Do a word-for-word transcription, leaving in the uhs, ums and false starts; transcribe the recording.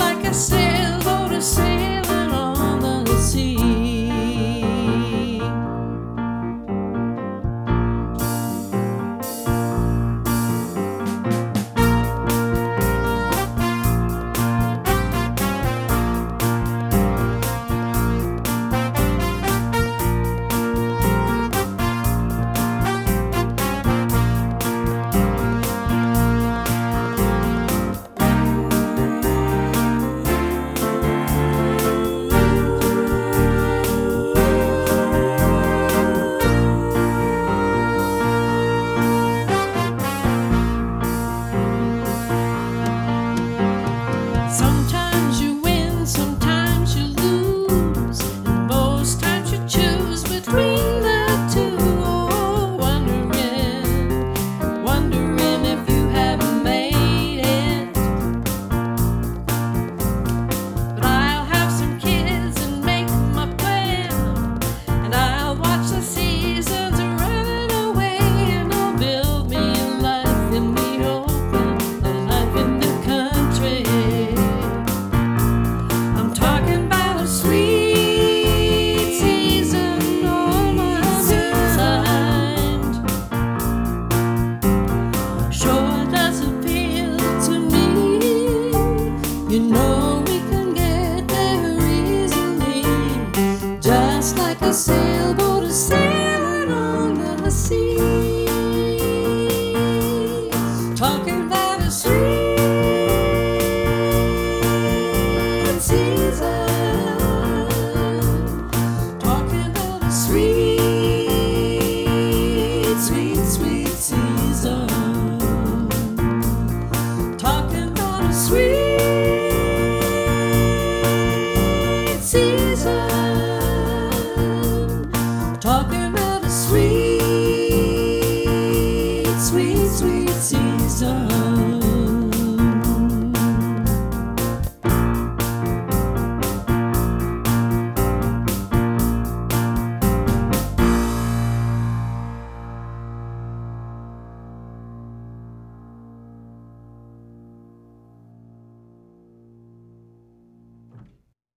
like a sailboat is sailing on the sea. Sometimes you win, sometimes you lose, and most times you choose between the two. Oh, wondering, wondering if you haven't made it. But I'll have some kids and make my plan, and I'll watch the seasons running away, and I'll build me a life in the open, a life in the country. Talking about a sweet season on my mind. Sure does appeal to me. You know we can get there easily, just like a sailboat is sailing.